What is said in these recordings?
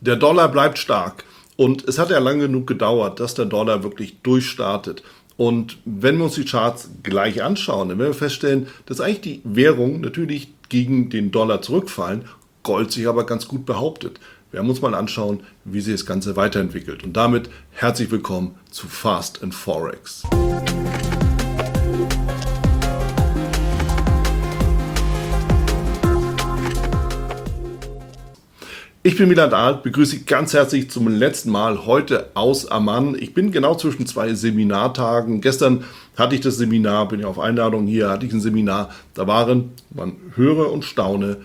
Der Dollar bleibt stark und es hat ja lange genug gedauert, dass der Dollar wirklich durchstartet. Und wenn wir uns die Charts gleich anschauen, dann werden wir feststellen, dass eigentlich die Währungen natürlich gegen den Dollar zurückfallen, Gold sich aber ganz gut behauptet. Wir werden uns mal anschauen, wie sich das Ganze weiterentwickelt. Und damit herzlich willkommen zu Fast and Forex. Ich bin Wieland Alt, begrüße Sie ganz herzlich zum letzten Mal heute aus Amman. Ich bin genau zwischen zwei Seminartagen. Gestern hatte ich das Seminar, bin ja auf Einladung hier, hatte ich ein Seminar. Da waren, man höre und staune,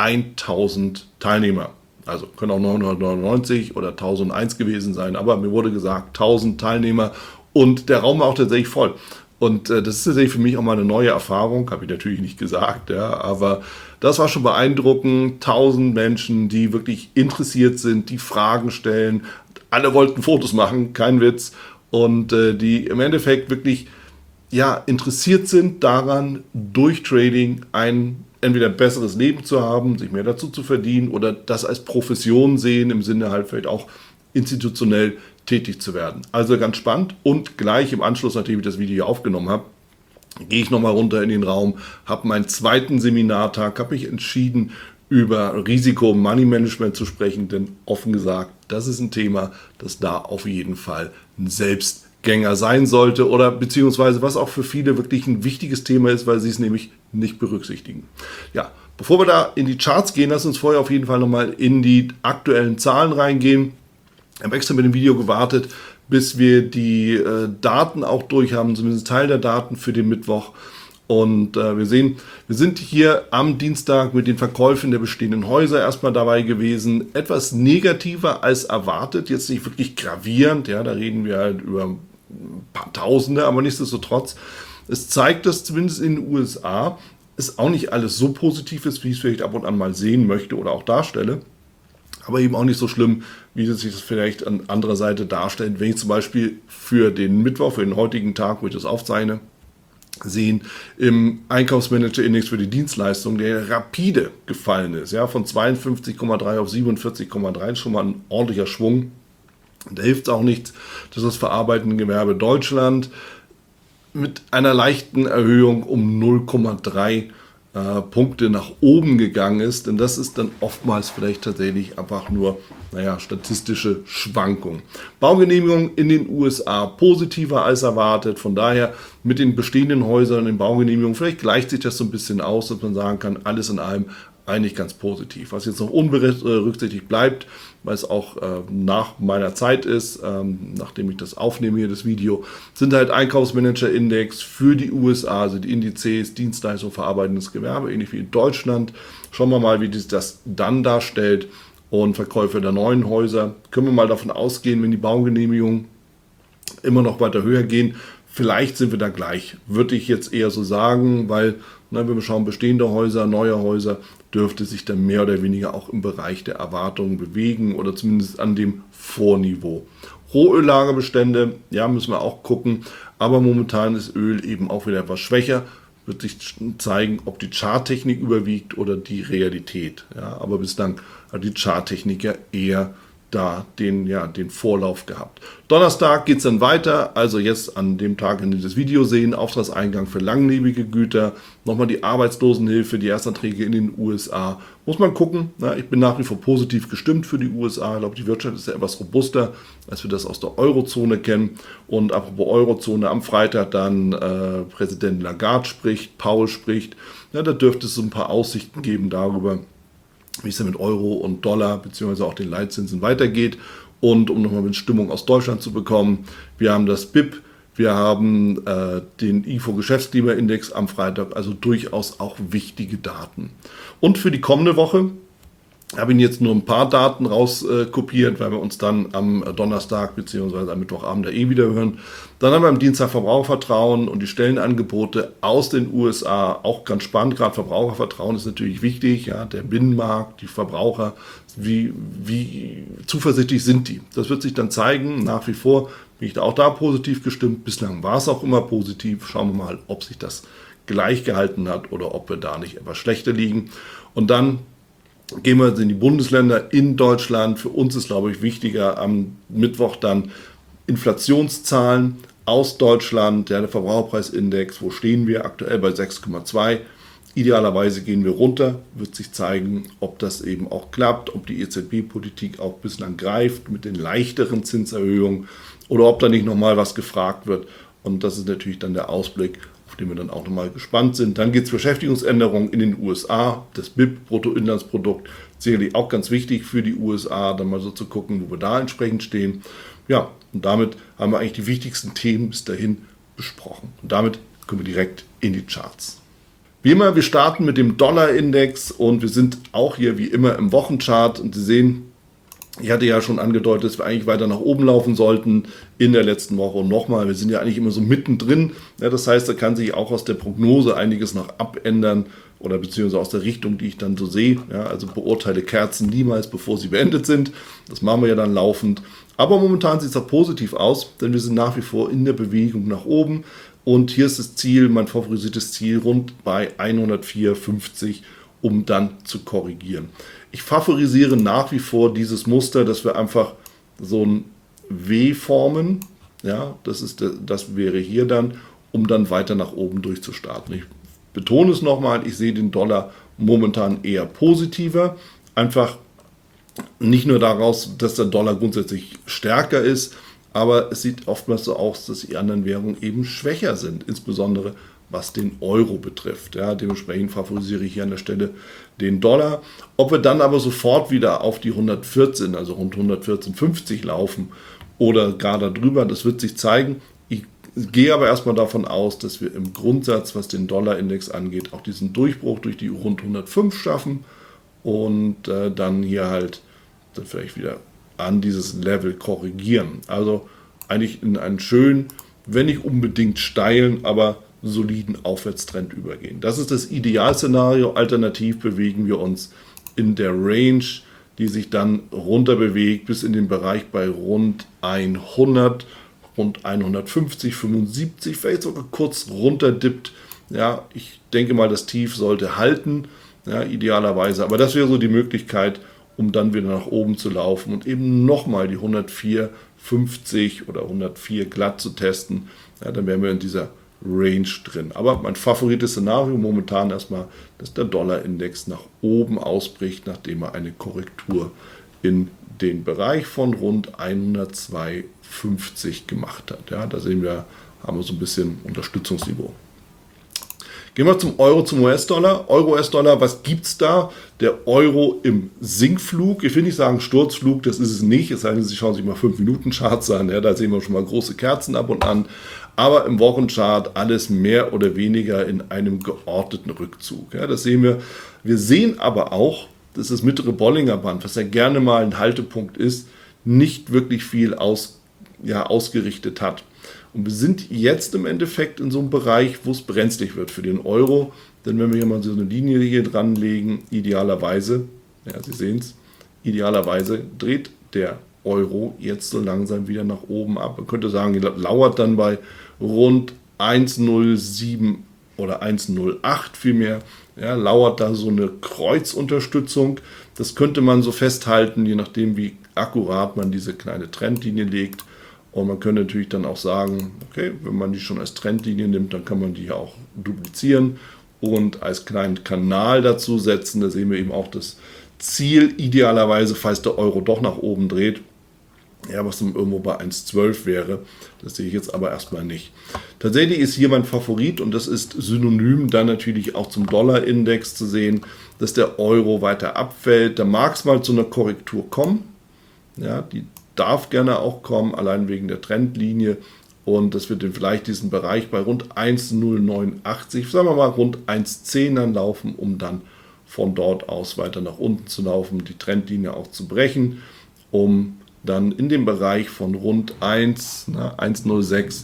1000 Teilnehmer. Also können auch 999 oder 1001 gewesen sein, aber mir wurde gesagt 1000 Teilnehmer und der Raum war auch tatsächlich voll. Und das ist tatsächlich für mich auch mal eine neue Erfahrung, habe ich natürlich nicht gesagt, ja, aber das war schon beeindruckend. 1000 Menschen, die wirklich interessiert sind, die Fragen stellen. Alle wollten Fotos machen, kein Witz. Und die im Endeffekt wirklich interessiert sind daran, durch Trading ein entweder besseres Leben zu haben, sich mehr dazu zu verdienen oder das als Profession sehen, im Sinne halt vielleicht auch institutionell tätig zu werden. Also ganz spannend und gleich im Anschluss, nachdem ich das Video aufgenommen habe, gehe ich nochmal runter in den Raum, habe meinen zweiten Seminartag, habe mich entschieden, über Risiko- und Money-Management zu sprechen, denn offen gesagt, das ist ein Thema, das da auf jeden Fall ein Selbstgänger sein sollte oder beziehungsweise was auch für viele wirklich ein wichtiges Thema ist, weil sie es nämlich nicht berücksichtigen. Ja, bevor wir da in die Charts gehen, lass uns vorher auf jeden Fall nochmal in die aktuellen Zahlen reingehen. Ich habe extra mit dem Video gewartet, bis wir die Daten auch durch haben, zumindest Teil der Daten für den Mittwoch. Und wir sehen, wir sind hier am Dienstag mit den Verkäufen der bestehenden Häuser erstmal dabei gewesen. Etwas negativer als erwartet, jetzt nicht wirklich gravierend, ja, da reden wir halt über ein paar Tausende, aber nichtsdestotrotz. Es zeigt, dass zumindest in den USA es auch nicht alles so positiv ist, wie ich es vielleicht ab und an mal sehen möchte oder auch darstelle. Aber eben auch nicht so schlimm, wie es sich das vielleicht an anderer Seite darstellt. Wenn ich zum Beispiel für den Mittwoch, für den heutigen Tag, wo ich das aufzeichne, sehen im Einkaufsmanager-Index für die Dienstleistung, der rapide gefallen ist, ja, von 52,3 auf 47,3, schon mal ein ordentlicher Schwung. Und da hilft es auch nichts, dass das verarbeitende Gewerbe Deutschland mit einer leichten Erhöhung um 0,3 Punkte nach oben gegangen ist, denn das ist dann oftmals vielleicht tatsächlich einfach nur, statistische Schwankungen. Baugenehmigung in den USA positiver als erwartet, von daher mit den bestehenden Häusern und den Baugenehmigungen, vielleicht gleicht sich das so ein bisschen aus, dass man sagen kann, alles in allem eigentlich ganz positiv. Was jetzt noch unberücksichtigt bleibt, weil es auch nach meiner Zeit ist, nachdem ich das aufnehme hier, das Video, sind halt Einkaufsmanager-Index für die USA, also die Indizes, Dienstleistung, verarbeitendes Gewerbe, ähnlich wie in Deutschland. Schauen wir mal, wie das dann darstellt. Und Verkäufe der neuen Häuser. Können wir mal davon ausgehen, wenn die Baugenehmigungen immer noch weiter höher gehen, vielleicht sind wir da gleich, würde ich jetzt eher so sagen, weil, wenn wir schauen, bestehende Häuser, neue Häuser, dürfte sich dann mehr oder weniger auch im Bereich der Erwartungen bewegen oder zumindest an dem Vorniveau. Rohöllagerbestände, ja, müssen wir auch gucken, aber momentan ist Öl eben auch wieder etwas schwächer, wird sich zeigen, ob die Charttechnik überwiegt oder die Realität. Ja, aber bislang hat die Charttechnik ja eher da den Vorlauf gehabt. Donnerstag geht es dann weiter, also jetzt an dem Tag, an dem Sie das Video sehen, Auftragseingang für langlebige Güter, nochmal die Arbeitslosenhilfe, die Erstanträge in den USA. Muss man gucken, ich bin nach wie vor positiv gestimmt für die USA, ich glaube, die Wirtschaft ist ja etwas robuster, als wir das aus der Eurozone kennen. Und apropos Eurozone, am Freitag dann Präsident Lagarde spricht, Powell spricht, da dürfte es so ein paar Aussichten geben darüber, wie es dann mit Euro und Dollar bzw. auch den Leitzinsen weitergeht. Und um nochmal mit Stimmung aus Deutschland zu bekommen, wir haben das BIP, wir haben den IFO-Geschäftsklimaindex am Freitag, also durchaus auch wichtige Daten. Und für die kommende Woche habe ich jetzt nur ein paar Daten rauskopiert, weil wir uns dann am Donnerstag bzw. am Mittwochabend wieder hören. Dann haben wir am Dienstag Verbrauchervertrauen und die Stellenangebote aus den USA. Auch ganz spannend, gerade Verbrauchervertrauen ist natürlich wichtig. Ja, der Binnenmarkt, die Verbraucher, wie zuversichtlich sind die? Das wird sich dann zeigen. Nach wie vor bin ich auch da positiv gestimmt. Bislang war es auch immer positiv. Schauen wir mal, ob sich das gleich gehalten hat oder ob wir da nicht etwas schlechter liegen. Und dann Gehen wir in die Bundesländer in Deutschland. Für uns ist, glaube ich, wichtiger am Mittwoch dann Inflationszahlen aus Deutschland, ja, der Verbraucherpreisindex, wo stehen wir aktuell bei 6,2. Idealerweise gehen wir runter, wird sich zeigen, ob das eben auch klappt, ob die EZB-Politik auch bislang greift mit den leichteren Zinserhöhungen oder ob da nicht nochmal was gefragt wird. Und das ist natürlich dann der Ausblick, auf den wir dann auch nochmal gespannt sind. Dann gibt es Beschäftigungsänderungen in den USA, das BIP, Bruttoinlandsprodukt, sicherlich auch ganz wichtig für die USA, dann mal so zu gucken, wo wir da entsprechend stehen. Ja, und damit haben wir eigentlich die wichtigsten Themen bis dahin besprochen. Und damit kommen wir direkt in die Charts. Wie immer, wir starten mit dem Dollarindex und wir sind auch hier wie immer im Wochenchart. Und Sie sehen, ich hatte ja schon angedeutet, dass wir eigentlich weiter nach oben laufen sollten in der letzten Woche. Und nochmal, wir sind ja eigentlich immer so mittendrin. Ja, das heißt, da kann sich auch aus der Prognose einiges noch abändern oder beziehungsweise aus der Richtung, die ich dann so sehe. Ja, also beurteile Kerzen niemals, bevor sie beendet sind. Das machen wir ja dann laufend. Aber momentan sieht es auch positiv aus, denn wir sind nach wie vor in der Bewegung nach oben. Und hier ist das Ziel, mein favorisiertes Ziel, rund bei 104,50, um dann zu korrigieren. Ich favorisiere nach wie vor dieses Muster, dass wir einfach so ein W formen. Ja, das wäre hier dann, um dann weiter nach oben durchzustarten. Ich betone es nochmal, ich sehe den Dollar momentan eher positiver. Einfach nicht nur daraus, dass der Dollar grundsätzlich stärker ist, aber es sieht oftmals so aus, dass die anderen Währungen eben schwächer sind, insbesondere was den Euro betrifft. Ja, dementsprechend favorisiere ich hier an der Stelle den Dollar. Ob wir dann aber sofort wieder auf die 114, also rund 114,50 laufen oder gerade drüber, das wird sich zeigen. Ich gehe aber erstmal davon aus, dass wir im Grundsatz, was den Dollarindex angeht, auch diesen Durchbruch durch die rund 105 schaffen und dann hier halt dann vielleicht wieder an dieses Level korrigieren. Also eigentlich in einen schönen, wenn nicht unbedingt steilen, aber soliden Aufwärtstrend übergehen. Das ist das Idealszenario. Alternativ bewegen wir uns in der Range, die sich dann runter bewegt bis in den Bereich bei rund 100, rund 150, 75, vielleicht sogar kurz runterdippt. Ja, ich denke mal, das Tief sollte halten, ja, idealerweise. Aber das wäre so die Möglichkeit, um dann wieder nach oben zu laufen und eben nochmal die 104,50 oder 104 glatt zu testen. Ja, dann wären wir in dieser Range drin. Aber mein favorites Szenario momentan erstmal, dass der Dollarindex nach oben ausbricht, nachdem er eine Korrektur in den Bereich von rund 102,50 gemacht hat. Ja, da sehen wir, haben wir so ein bisschen Unterstützungsniveau. Gehen wir zum Euro, zum US-Dollar. Euro-US-Dollar, was gibt es da? Der Euro im Sinkflug. Ich will nicht sagen Sturzflug, das ist es nicht. Es sei denn, Sie schauen sich mal 5-Minuten-Charts an. Ja, da sehen wir schon mal große Kerzen ab und an. Aber im Wochenchart alles mehr oder weniger in einem geordneten Rückzug. Ja, das sehen wir. Wir sehen aber auch, dass das mittlere Bollinger Band, was ja gerne mal ein Haltepunkt ist, nicht wirklich viel ausgerichtet hat. Und wir sind jetzt im Endeffekt in so einem Bereich, wo es brenzlig wird für den Euro. Denn wenn wir hier mal so eine Linie hier dran legen, idealerweise, ja, Sie sehen es, idealerweise dreht der Euro jetzt so langsam wieder nach oben ab. Man könnte sagen, lauert dann bei rund 1,07 oder 1,08 vielmehr. Ja, lauert da so eine Kreuzunterstützung. Das könnte man so festhalten, je nachdem, wie akkurat man diese kleine Trendlinie legt. Und man könnte natürlich dann auch sagen, okay, wenn man die schon als Trendlinie nimmt, dann kann man die ja auch duplizieren und als kleinen Kanal dazu setzen. Da sehen wir eben auch das Ziel, idealerweise, falls der Euro doch nach oben dreht, ja, was dann irgendwo bei 1,12 wäre. Das sehe ich jetzt aber erstmal nicht. Tatsächlich ist hier mein Favorit und das ist synonym dann natürlich auch zum Dollarindex zu sehen, dass der Euro weiter abfällt. Da mag es mal zu einer Korrektur kommen. Ja, die darf gerne auch kommen, allein wegen der Trendlinie. Und das wird dann vielleicht diesen Bereich bei rund 1,089, sagen wir mal rund 1,10 dann laufen, um dann von dort aus weiter nach unten zu laufen, die Trendlinie auch zu brechen, um dann in dem Bereich von rund 1,0640,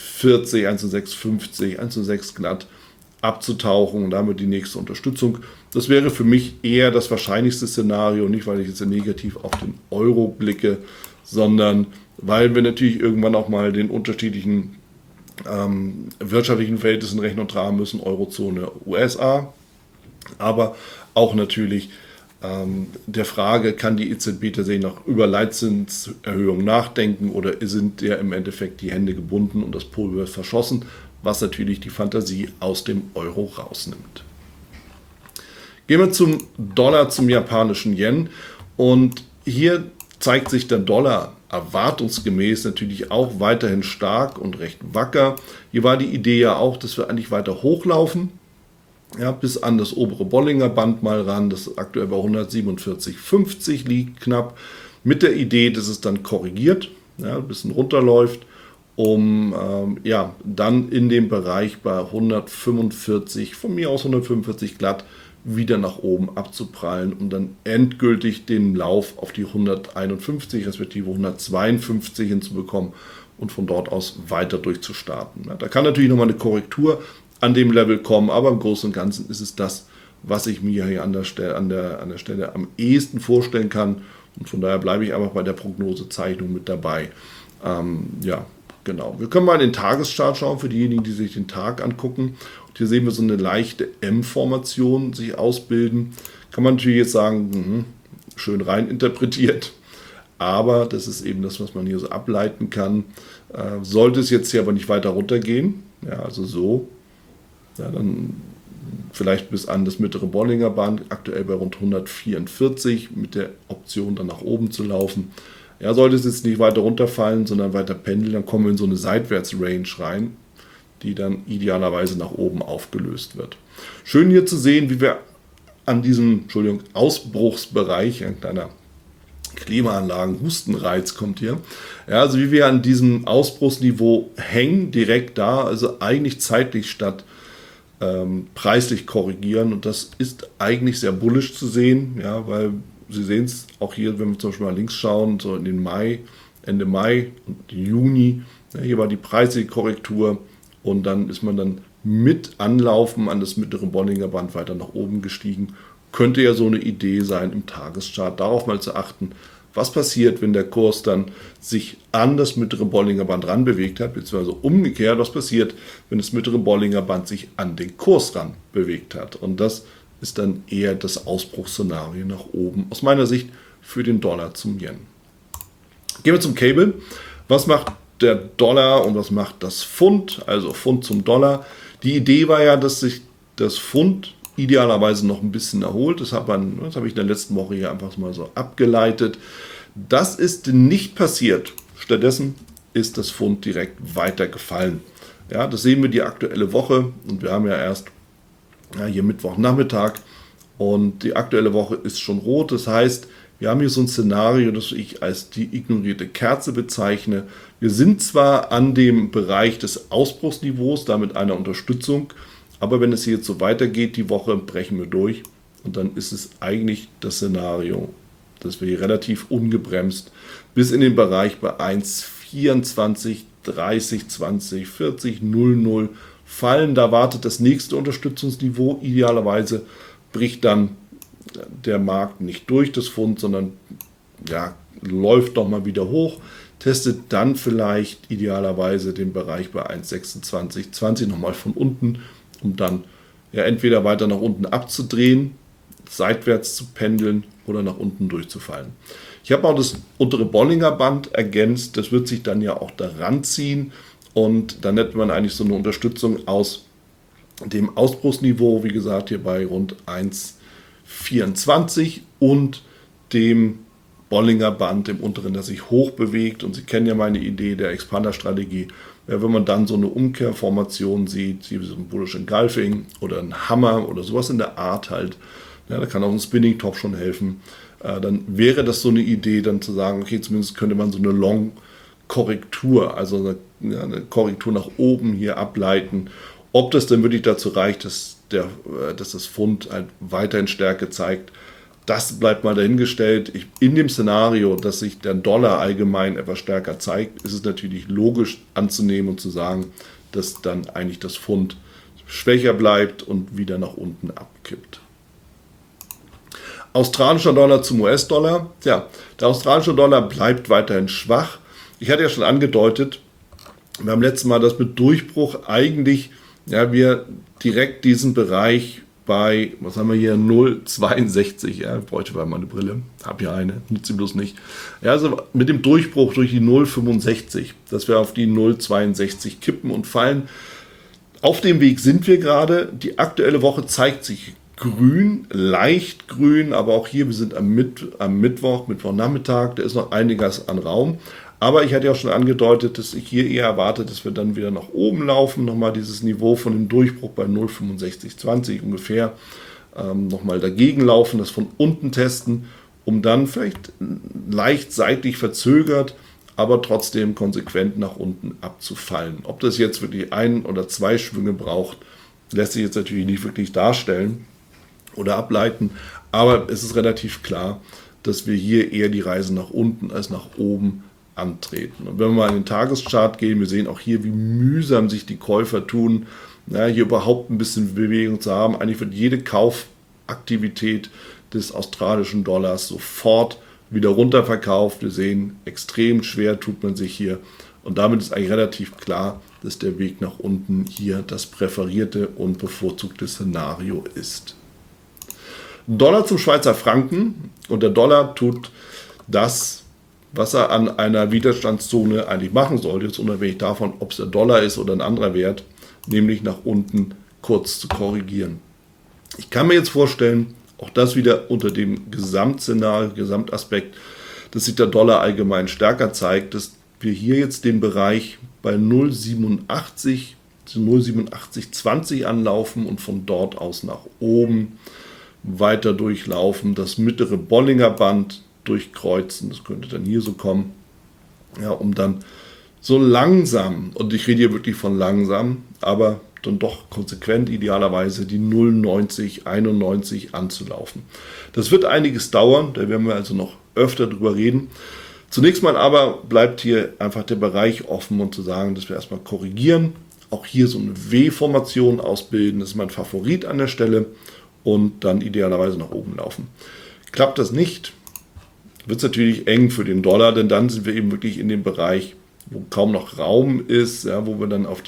1,0650, 1,06 glatt abzutauchen und damit die nächste Unterstützung. Das wäre für mich eher das wahrscheinlichste Szenario, nicht weil ich jetzt negativ auf den Euro blicke, sondern weil wir natürlich irgendwann auch mal den unterschiedlichen wirtschaftlichen Verhältnissen Rechnung tragen müssen, Eurozone, USA, aber auch natürlich der Frage, kann die EZB tatsächlich noch über Leitzinserhöhung nachdenken oder sind ja im Endeffekt die Hände gebunden und das Pulver verschossen, was natürlich die Fantasie aus dem Euro rausnimmt. Gehen wir zum Dollar, zum japanischen Yen, und hier zeigt sich der Dollar erwartungsgemäß natürlich auch weiterhin stark und recht wacker. Hier war die Idee ja auch, dass wir eigentlich weiter hochlaufen, ja, bis an das obere Bollinger Band mal ran, das aktuell bei 147,50 liegt knapp, mit der Idee, dass es dann korrigiert, ja, ein bisschen runterläuft, um dann in dem Bereich bei 145, von mir aus 145 glatt, wieder nach oben abzuprallen, um dann endgültig den Lauf auf die 151 respektive 152 hinzubekommen und von dort aus weiter durchzustarten. Ja, da kann natürlich nochmal eine Korrektur an dem Level kommen, aber im Großen und Ganzen ist es das, was ich mir hier an der Stelle am ehesten vorstellen kann, und von daher bleibe ich einfach bei der Prognosezeichnung mit dabei. Genau. Wir können mal in den Tageschart schauen, für diejenigen, die sich den Tag angucken. Und hier sehen wir so eine leichte M-Formation sich ausbilden. Kann man natürlich jetzt sagen, schön rein interpretiert, aber das ist eben das, was man hier so ableiten kann. Sollte es jetzt hier aber nicht weiter runtergehen, ja, also so, ja, dann vielleicht bis an das mittlere Bollinger Band, aktuell bei rund 144, mit der Option dann nach oben zu laufen. Ja, sollte es jetzt nicht weiter runterfallen, sondern weiter pendeln, dann kommen wir in so eine Seitwärts-Range rein, die dann idealerweise nach oben aufgelöst wird. Schön hier zu sehen, wie wir an diesem Ausbruchsbereich, ein kleiner Klimaanlagen-Hustenreiz kommt hier, ja, also wie wir an diesem Ausbruchsniveau hängen, direkt da, also eigentlich zeitlich statt preislich korrigieren, und das ist eigentlich sehr bullisch zu sehen, ja, weil Sie sehen es auch hier, wenn wir zum Beispiel mal links schauen, so in den Mai, Ende Mai und Juni, ja, hier war die preisliche Korrektur und dann ist man dann mit Anlaufen an das mittlere Bollinger Band weiter nach oben gestiegen. Könnte ja so eine Idee sein im Tageschart, darauf mal zu achten, was passiert, wenn der Kurs dann sich an das mittlere Bollinger Band ran bewegt hat, beziehungsweise umgekehrt, was passiert, wenn das mittlere Bollinger Band sich an den Kurs ran bewegt hat. Und das ist dann eher das Ausbruchsszenario nach oben, aus meiner Sicht, für den Dollar zum Yen. Gehen wir zum Cable. Was macht der Dollar und was macht das Pfund, also Pfund zum Dollar? Die Idee war ja, dass sich das Pfund idealerweise noch ein bisschen erholt. Das habe ich in der letzten Woche hier einfach mal so abgeleitet. Das ist nicht passiert. Stattdessen ist das Pfund direkt weiter gefallen. Ja, das sehen wir die aktuelle Woche, und wir haben ja erst hier Mittwochnachmittag und die aktuelle Woche ist schon rot. Das heißt, wir haben hier so ein Szenario, das ich als die ignorierte Kerze bezeichne. Wir sind zwar an dem Bereich des Ausbruchsniveaus, damit einer Unterstützung, aber wenn es hier jetzt so weitergeht, die Woche brechen wir durch, und dann ist es eigentlich das Szenario, dass wir hier relativ ungebremst bis in den Bereich bei 1,24, 30, 20, 40, 00 fallen. Da wartet das nächste Unterstützungsniveau. Idealerweise bricht dann der Markt nicht durch das Pfund, sondern läuft doch mal wieder hoch, testet dann vielleicht idealerweise den Bereich bei 1,26, 20 nochmal von unten, um dann entweder weiter nach unten abzudrehen, seitwärts zu pendeln oder nach unten durchzufallen. Ich habe auch das untere Bollinger Band ergänzt, das wird sich dann ja auch daran ziehen, und dann hätte man eigentlich so eine Unterstützung aus dem Ausbruchsniveau, wie gesagt, hier bei rund 1,24 und dem Bollinger Band im unteren, das sich hoch bewegt. Und Sie kennen ja meine Idee der Expander-Strategie. Ja, wenn man dann so eine Umkehrformation sieht, wie so ein Bullish Engulfing oder ein Hammer oder sowas in der Art halt, ja, da kann auch ein Spinning Top schon helfen, dann wäre das so eine Idee, dann zu sagen, okay, zumindest könnte man so eine Long-Korrektur, also eine Korrektur nach oben hier ableiten. Ob das denn wirklich dazu reicht, dass das Pfund halt weiterhin Stärke zeigt, das bleibt mal dahingestellt. In dem Szenario, dass sich der Dollar allgemein etwas stärker zeigt, ist es natürlich logisch anzunehmen und zu sagen, dass dann eigentlich das Pfund schwächer bleibt und wieder nach unten abkippt. Australischer Dollar zum US-Dollar. Ja, der australische Dollar bleibt weiterhin schwach. Ich hatte ja schon angedeutet, wir haben letztes Mal, dass mit Durchbruch eigentlich wir direkt diesen Bereich bei, was haben wir hier, 0,62. Ja, ich bräuchte mal eine Brille, habe ja eine, nutze sie bloß nicht. Ja, also mit dem Durchbruch durch die 0,65, dass wir auf die 0,62 kippen und fallen. Auf dem Weg sind wir gerade. Die aktuelle Woche zeigt sich grün, leicht grün, aber auch hier, wir sind am Mittwochnachmittag, da ist noch einiges an Raum. Aber ich hatte ja auch schon angedeutet, dass ich hier eher erwarte, dass wir dann wieder nach oben laufen, nochmal dieses Niveau von dem Durchbruch bei 0,6520 ungefähr nochmal dagegen laufen, das von unten testen, um dann vielleicht leicht seitlich verzögert, aber trotzdem konsequent nach unten abzufallen. Ob das jetzt wirklich 1 oder 2 Schwünge braucht, lässt sich jetzt natürlich nicht wirklich darstellen oder ableiten, aber es ist relativ klar, dass wir hier eher die Reise nach unten als nach oben antreten. Und wenn wir mal in den Tageschart gehen, wir sehen auch hier, wie mühsam sich die Käufer tun, hier überhaupt ein bisschen Bewegung zu haben. Eigentlich wird jede Kaufaktivität des australischen Dollars sofort wieder runterverkauft. Wir sehen, extrem schwer tut man sich hier. Und damit ist eigentlich relativ klar, dass der Weg nach unten hier das präferierte und bevorzugte Szenario ist. Dollar zum Schweizer Franken. Und der Dollar tut das, was er an einer Widerstandszone eigentlich machen soll, jetzt unabhängig davon, ob es der Dollar ist oder ein anderer Wert, nämlich nach unten kurz zu korrigieren. Ich kann mir jetzt vorstellen, auch das wieder unter dem Gesamtszenario, Gesamtaspekt, dass sich der Dollar allgemein stärker zeigt, dass wir hier jetzt den Bereich bei 0,8720 anlaufen und von dort aus nach oben weiter durchlaufen, das mittlere Bollinger Band durchkreuzen, das könnte dann hier so kommen, ja, um dann so langsam, und ich rede hier wirklich von langsam, aber dann doch konsequent idealerweise die 0,9091 anzulaufen. Das wird einiges dauern, da werden wir also noch öfter drüber reden. Zunächst mal aber bleibt hier einfach der Bereich offen und zu sagen, dass wir erstmal korrigieren, auch hier so eine W-Formation ausbilden, das ist mein Favorit an der Stelle, und dann idealerweise nach oben laufen. Klappt das nicht, wird es natürlich eng für den Dollar, denn dann sind wir eben wirklich in dem Bereich, wo kaum noch Raum ist, ja, wo wir dann auf die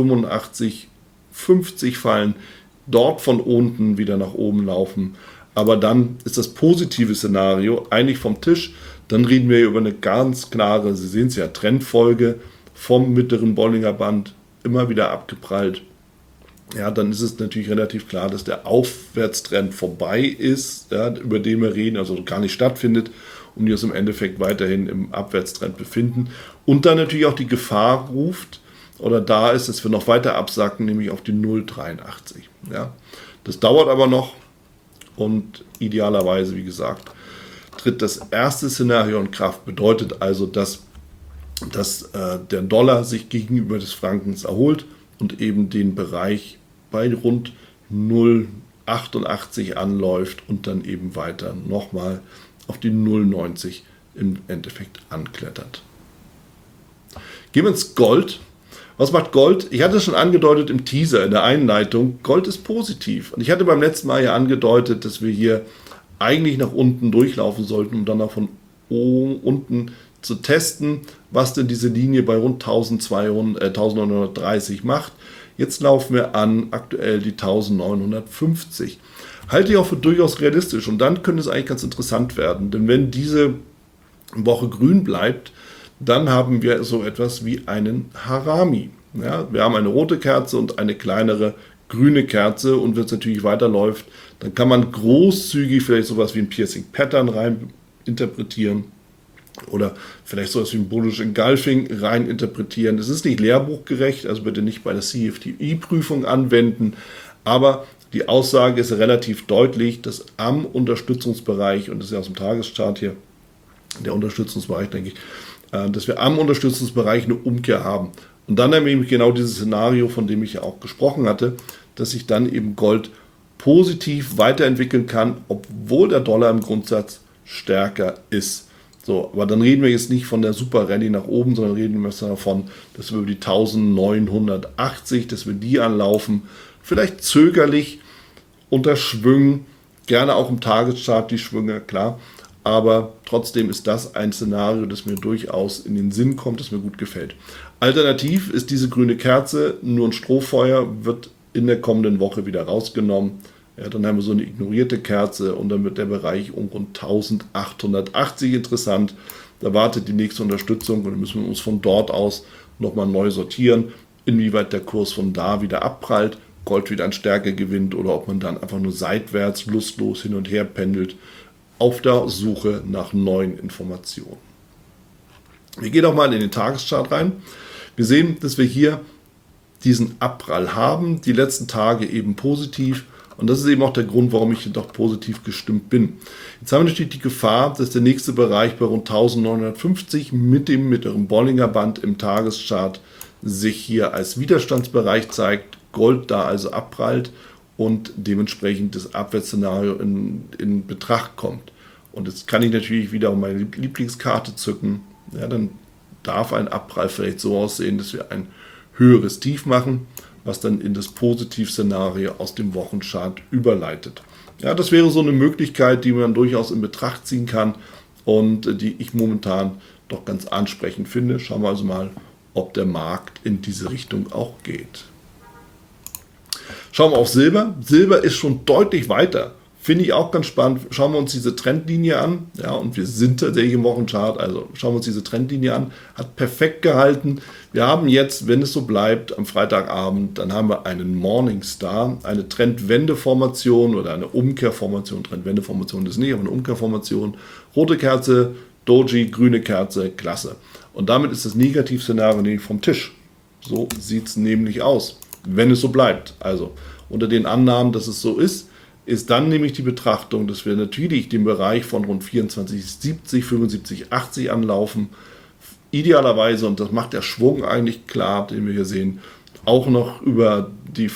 0,8550 fallen, dort von unten wieder nach oben laufen. Aber dann ist das positive Szenario eigentlich vom Tisch. Dann reden wir über eine ganz klare, Sie sehen es ja, Trendfolge vom mittleren Bollinger Band, immer wieder abgeprallt. Ja, dann ist es natürlich relativ klar, dass der Aufwärtstrend vorbei ist, ja, über den wir reden, also gar nicht stattfindet und wir uns im Endeffekt weiterhin im Abwärtstrend befinden. Und dann natürlich auch die Gefahr ruft oder da ist, dass wir noch weiter absacken, nämlich auf die 0,83. Ja. Das dauert aber noch und idealerweise, wie gesagt, tritt das erste Szenario in Kraft. Bedeutet also, dass der Dollar sich gegenüber des Frankens erholt und eben den Bereich bei rund 0,88 anläuft und dann eben weiter nochmal auf die 0,90 im Endeffekt anklettert. Gehen wir ins Gold. Was macht Gold? Ich hatte es schon angedeutet im Teaser, in der Einleitung, Gold ist positiv. Und ich hatte beim letzten Mal ja angedeutet, dass wir hier eigentlich nach unten durchlaufen sollten, um dann auch von unten zu testen, was denn diese Linie bei rund 1930 macht. Jetzt laufen wir an aktuell die 1950. Halte ich auch für durchaus realistisch und dann könnte es eigentlich ganz interessant werden, denn wenn diese Woche grün bleibt, dann haben wir so etwas wie einen Harami. Ja, wir haben eine rote Kerze und eine kleinere grüne Kerze und wenn es natürlich weiterläuft, dann kann man großzügig vielleicht sowas wie ein Piercing Pattern rein interpretieren. Oder vielleicht sowas wie ein Bullish Engulfing rein interpretieren. Das ist nicht lehrbuchgerecht, also bitte nicht bei der CFTI-Prüfung anwenden. Aber die Aussage ist relativ deutlich, dass am Unterstützungsbereich, und das ist ja aus dem Tageschart hier, der Unterstützungsbereich, denke ich, dass wir am Unterstützungsbereich eine Umkehr haben. Und dann haben wir eben genau dieses Szenario, von dem ich ja auch gesprochen hatte, dass sich dann eben Gold positiv weiterentwickeln kann, obwohl der Dollar im Grundsatz stärker ist. So, aber dann reden wir jetzt nicht von der Super Rallye nach oben, sondern reden wir davon, dass wir über die 1980, dass wir die anlaufen, vielleicht zögerlich unter Schwüngen, gerne auch im Tageschart die Schwünge, klar, aber trotzdem ist das ein Szenario, das mir durchaus in den Sinn kommt, das mir gut gefällt. Alternativ ist diese grüne Kerze nur ein Strohfeuer, wird in der kommenden Woche wieder rausgenommen. Ja, dann haben wir so eine ignorierte Kerze und dann wird der Bereich um rund 1880 interessant. Da wartet die nächste Unterstützung und dann müssen wir uns von dort aus nochmal neu sortieren, inwieweit der Kurs von da wieder abprallt, Gold wieder an Stärke gewinnt oder ob man dann einfach nur seitwärts lustlos hin und her pendelt auf der Suche nach neuen Informationen. Wir gehen auch mal in den Tageschart rein. Wir sehen, dass wir hier diesen Abprall haben, die letzten Tage eben positiv. Und das ist eben auch der Grund, warum ich doch positiv gestimmt bin. Jetzt haben wir natürlich die Gefahr, dass der nächste Bereich bei rund 1950 mit dem mittleren Bollinger Band im Tageschart sich hier als Widerstandsbereich zeigt, Gold da also abprallt und dementsprechend das Abwärtsszenario in Betracht kommt. Und jetzt kann ich natürlich wieder meine Lieblingskarte zücken. Ja, dann darf ein Abprall vielleicht so aussehen, dass wir ein höheres Tief machen, was dann in das Positivszenario aus dem Wochenchart überleitet. Ja, das wäre so eine Möglichkeit, die man durchaus in Betracht ziehen kann und die ich momentan doch ganz ansprechend finde. Schauen wir also mal, ob der Markt in diese Richtung auch geht. Schauen wir auf Silber. Silber ist schon deutlich weiter. Finde ich auch ganz spannend. Schauen wir uns diese Trendlinie an. Ja, und wir sind tatsächlich im Wochenchart. Also schauen wir uns diese Trendlinie an. Hat perfekt gehalten. Wir haben jetzt, wenn es so bleibt, am Freitagabend, dann haben wir einen Morningstar, eine Trendwendeformation oder eine Umkehrformation. Trendwendeformation ist nicht, aber eine Umkehrformation. Rote Kerze, Doji, grüne Kerze, klasse. Und damit ist das Negativszenario nämlich vom Tisch. So sieht es nämlich aus, wenn es so bleibt. Also unter den Annahmen, dass es so ist dann nämlich die Betrachtung, dass wir natürlich den Bereich von rund 24,70, 75,80 anlaufen. Idealerweise, und das macht der Schwung eigentlich klar, den wir hier sehen, auch noch über die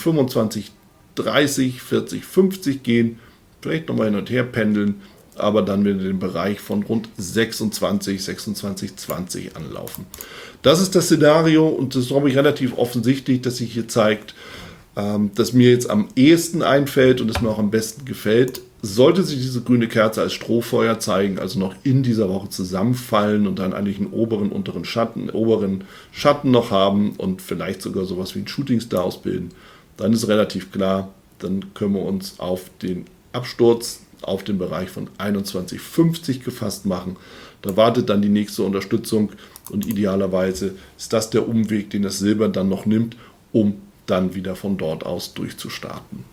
25,30, 40, 50 gehen, vielleicht nochmal hin und her pendeln, aber dann wieder den Bereich von rund 26, 26,20 anlaufen. Das ist das Szenario und das ist, glaube ich, relativ offensichtlich, dass sich hier zeigt, das mir jetzt am ehesten einfällt und das mir auch am besten gefällt. Sollte sich diese grüne Kerze als Strohfeuer zeigen, also noch in dieser Woche zusammenfallen und dann eigentlich einen oberen Schatten noch haben und vielleicht sogar sowas wie ein Shootingstar ausbilden, dann ist relativ klar, dann können wir uns auf den Absturz auf den Bereich von 21,50 gefasst machen. Da wartet dann die nächste Unterstützung und idealerweise ist das der Umweg, den das Silber dann noch nimmt, um dann wieder von dort aus durchzustarten.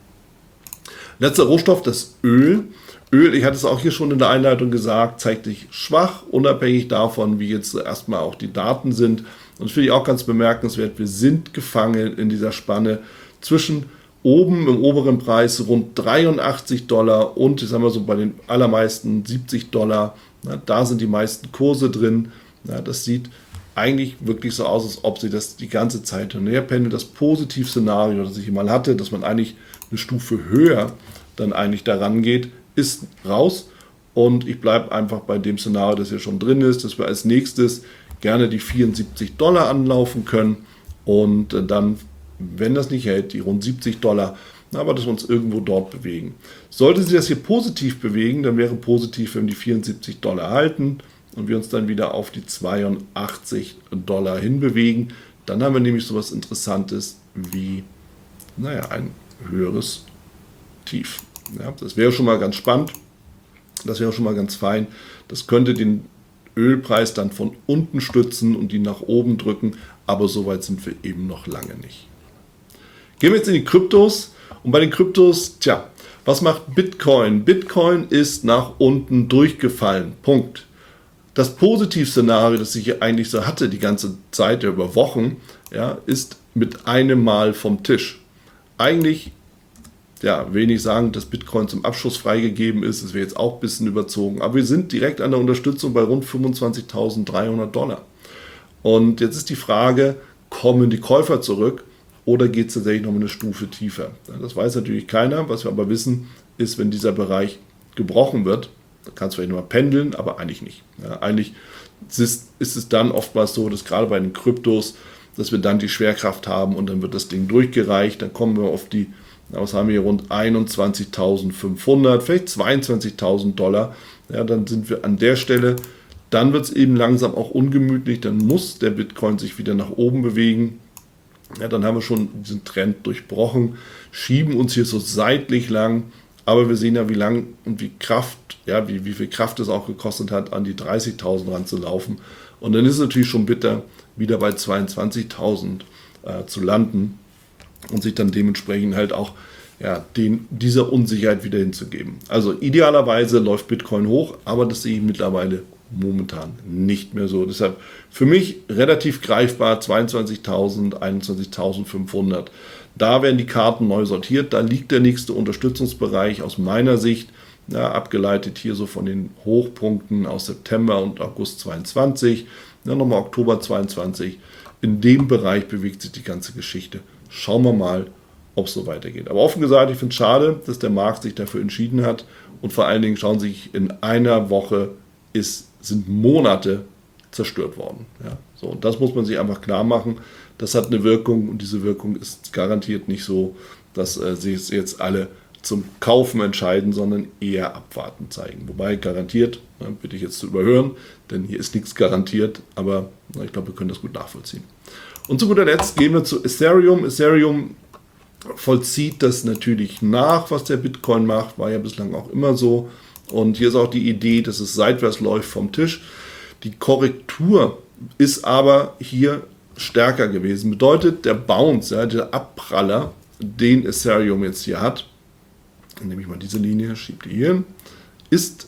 Letzter Rohstoff, das Öl. Öl, ich hatte es auch hier schon in der Einleitung gesagt, zeigt sich schwach, unabhängig davon, wie jetzt erstmal auch die Daten sind. Und das finde ich auch ganz bemerkenswert, wir sind gefangen in dieser Spanne zwischen oben im oberen Preis rund $83 und ich sage mal so bei den allermeisten $70. Da sind die meisten Kurse drin. Das sieht eigentlich wirklich so aus, als ob sie das die ganze Zeit hin und her pendelt. Das Positivszenario, das ich mal hatte, dass man eigentlich eine Stufe höher dann eigentlich daran geht, ist raus. Und ich bleibe einfach bei dem Szenario, das hier schon drin ist, dass wir als nächstes gerne die $74 anlaufen können und dann, wenn das nicht hält, die rund $70, aber dass wir uns irgendwo dort bewegen. Sollte sich das hier positiv bewegen, dann wäre positiv, wenn wir die $74 halten und wir uns dann wieder auf die $82 hinbewegen. Dann haben wir nämlich so etwas Interessantes wie ein höheres Tief. Ja, das wäre schon mal ganz spannend. Das wäre schon mal ganz fein. Das könnte den Ölpreis dann von unten stützen und ihn nach oben drücken, aber so weit sind wir eben noch lange nicht. Gehen wir jetzt in die Kryptos. Und bei den Kryptos, was macht Bitcoin? Bitcoin ist nach unten durchgefallen. Punkt. Das Positivszenario, das ich hier eigentlich so hatte, die ganze Zeit über Wochen, ist mit einem Mal vom Tisch. Eigentlich, will ich nicht sagen, dass Bitcoin zum Abschluss freigegeben ist, das wäre jetzt auch ein bisschen überzogen, aber wir sind direkt an der Unterstützung bei rund $25.300. Und jetzt ist die Frage, kommen die Käufer zurück oder geht es tatsächlich noch eine Stufe tiefer? Das weiß natürlich keiner, was wir aber wissen, ist, wenn dieser Bereich gebrochen wird, da kann es vielleicht nochmal pendeln, aber eigentlich nicht. Eigentlich ist es dann oftmals so, dass gerade bei den Kryptos, dass wir dann die Schwerkraft haben und dann wird das Ding durchgereicht, dann kommen wir auf die, was haben wir hier, rund 21.500, vielleicht $22.000, dann sind wir an der Stelle, dann wird es eben langsam auch ungemütlich, dann muss der Bitcoin sich wieder nach oben bewegen ja, dann haben wir schon diesen Trend durchbrochen, schieben uns hier so seitlich lang, aber wir sehen ja, wie lang und wie viel Kraft es auch gekostet hat, an die 30.000 ranzulaufen. Und dann ist es natürlich schon bitter, wieder bei 22.000 zu landen und sich dann dementsprechend halt auch dieser Unsicherheit wieder hinzugeben. Also idealerweise läuft Bitcoin hoch, aber das sehe ich mittlerweile momentan nicht mehr so. Deshalb für mich relativ greifbar 22.000, 21.500. Da werden die Karten neu sortiert. Da liegt der nächste Unterstützungsbereich aus meiner Sicht, abgeleitet hier so von den Hochpunkten aus September und August 22, nochmal Oktober 22. In dem Bereich bewegt sich die ganze Geschichte. Schauen wir mal, ob es so weitergeht. Aber offen gesagt, ich finde es schade, dass der Markt sich dafür entschieden hat. Und vor allen Dingen schauen Sie sich, in einer Woche sind Monate zerstört worden. Ja, so, und das muss man sich einfach klar machen. Das hat eine Wirkung und diese Wirkung ist garantiert nicht so, dass sich jetzt alle zum Kaufen entscheiden, sondern eher abwarten zeigen. Wobei garantiert, bitte ich jetzt zu überhören, denn hier ist nichts garantiert, aber ich glaube, wir können das gut nachvollziehen. Und zu guter Letzt gehen wir zu Ethereum. Ethereum vollzieht das natürlich nach, was der Bitcoin macht, war ja bislang auch immer so. Und hier ist auch die Idee, dass es seitwärts läuft vom Tisch. Die Korrektur ist aber hier stärker gewesen. Bedeutet, der Bounce, der Abpraller, den Ethereum jetzt hier hat, nehme ich mal diese Linie, schiebe die hier hin, ist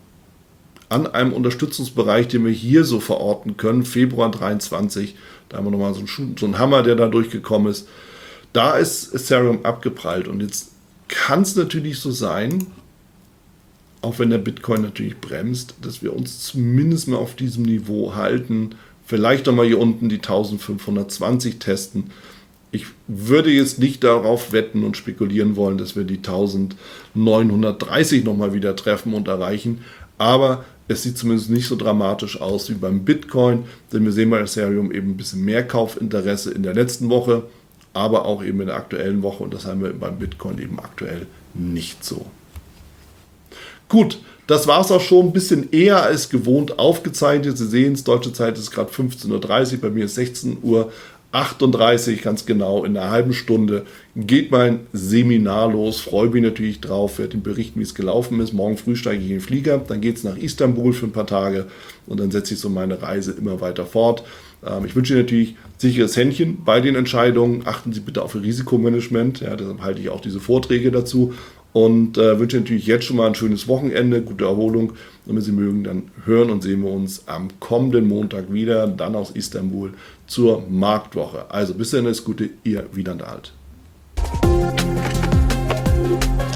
an einem Unterstützungsbereich, den wir hier so verorten können, Februar 23, da haben wir nochmal so einen Hammer, der da durchgekommen ist. Da ist Ethereum abgeprallt und jetzt kann es natürlich so sein, auch wenn der Bitcoin natürlich bremst, dass wir uns zumindest mal auf diesem Niveau halten, vielleicht nochmal hier unten die 1520 testen. Ich würde jetzt nicht darauf wetten und spekulieren wollen, dass wir die 1930 nochmal wieder treffen und erreichen, aber es sieht zumindest nicht so dramatisch aus wie beim Bitcoin, denn wir sehen bei Ethereum eben ein bisschen mehr Kaufinteresse in der letzten Woche, aber auch eben in der aktuellen Woche und das haben wir beim Bitcoin eben aktuell nicht so. Gut, das war es auch schon, ein bisschen eher als gewohnt aufgezeichnet. Sie sehen es, deutsche Zeit ist gerade 15:30 Uhr, bei mir ist 16:38 Uhr, ganz genau. In einer halben Stunde geht mein Seminar los. Freue mich natürlich drauf, werde Ihnen berichten, wie es gelaufen ist. Morgen früh steige ich in den Flieger, dann geht es nach Istanbul für ein paar Tage und dann setze ich so meine Reise immer weiter fort. Ich wünsche Ihnen natürlich sicheres Händchen bei den Entscheidungen. Achten Sie bitte auf Ihr Risikomanagement. Ja, deshalb halte ich auch diese Vorträge dazu. Und wünsche natürlich jetzt schon mal ein schönes Wochenende, gute Erholung. Und wenn Sie mögen, dann hören und sehen wir uns am kommenden Montag wieder, dann aus Istanbul zur Marktwoche. Also bis dann, alles Gute, Ihr Wieland Alt.